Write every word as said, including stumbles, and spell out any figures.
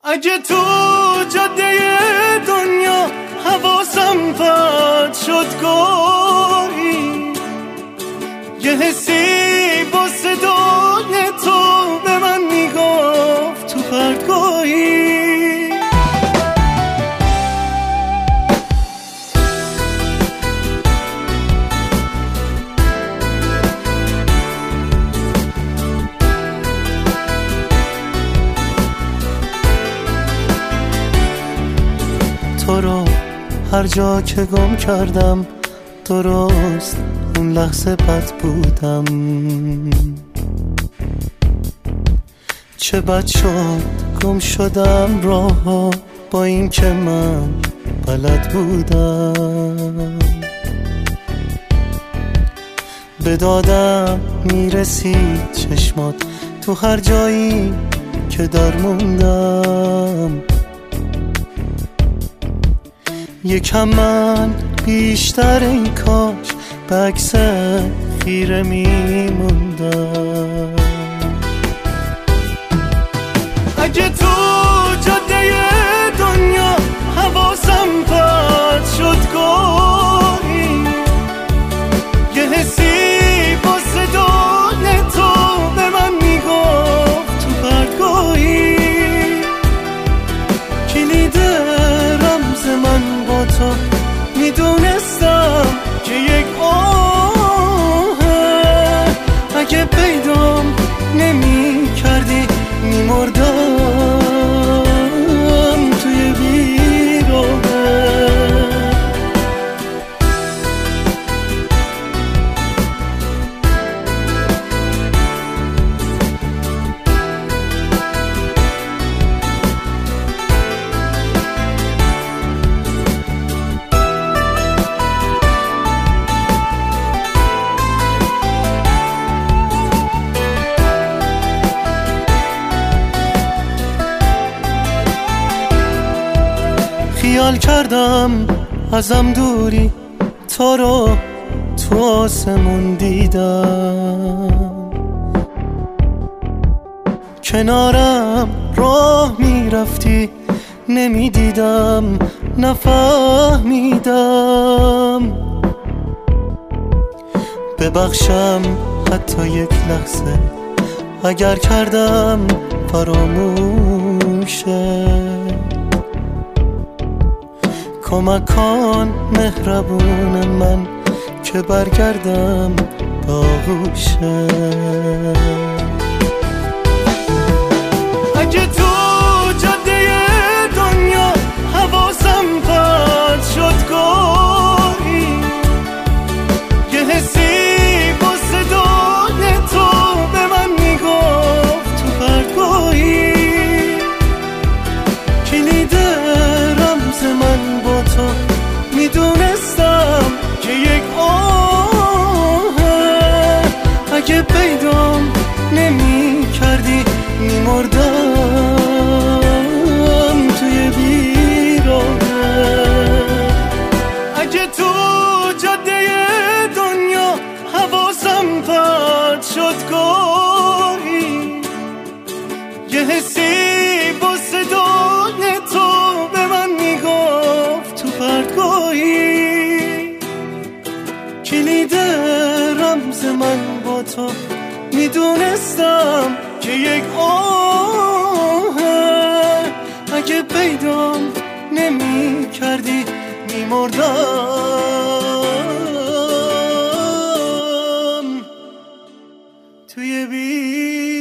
اگه تو جاده دنیا حواسم پرت شد گاهی، یه حسی با صدای تو به من میگفت تو پرتگاهی. تو رو هر جا که گم کردم درست اون لحظه بد بودم. چه بد شد گم شدم راه با این که من بلد بودم. به دادم میرسید چشمات تو هر جایی که در موندم. یکم من بیشتر این کاش به عکس خیره میموندم. اگه تو جاده دنیا حواسم پرت شد گاهی، یه حسی با صدای تو به من میگفت تو پرتگاهی. کلید رمز من با تو میدونستم که یک آهه، اگه پیدام نمی کردی میمردم توی بیراهه. خیال کردم ازم دوری، تو رو تو آسمون دیدم. کنارم راه میرفتی نمیدیدم نفهمیدم. ببخشم حتی یک لحظه اگر کردم فراموشه. کمک کن مهربون من که برگردم به آغوشه. اگه تو جاده دنیا حواسم پرت شد گاهی، یه حسی با صدای تو به من میگفت تو پرتگاهی. کلید رمز من با تو میدونستم که یک آهه، اگه پیدام نمی کردی میمردم توی بیراهه. اگه تو جاده دنیا حواسم پرت شد گاهی، یه حسی با صدای تو به من میگفت تو پرتگاهی. کلید رمز من با تو میدونستم که یک آهه، اگه پیدام نمی کردی میمردم توی بی